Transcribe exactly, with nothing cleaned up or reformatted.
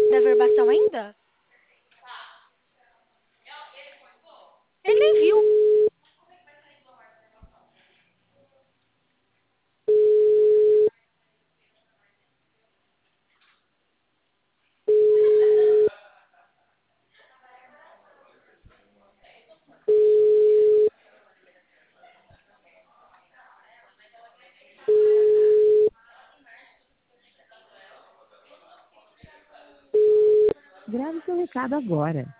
da verbação ainda? Ele nem viu. Grave seu recado agora.